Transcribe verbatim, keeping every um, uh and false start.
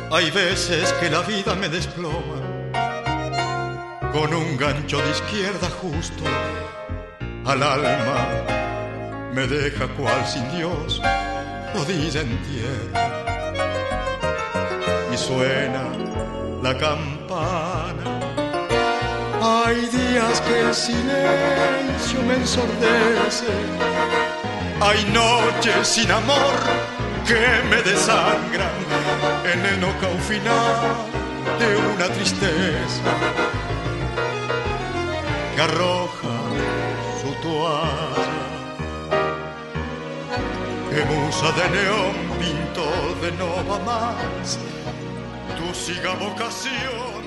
Hay veces que la vida me desploma con un gancho de izquierda justo al alma, me deja cual sin Dios, rodilla en tierra, y suena la campana. Hay días que el silencio me ensordece, hay noches sin amor que me desangran en el knockout final de una tristeza que arroja su toalla. Que musa de neón pintó de no va más tu ciega vocación.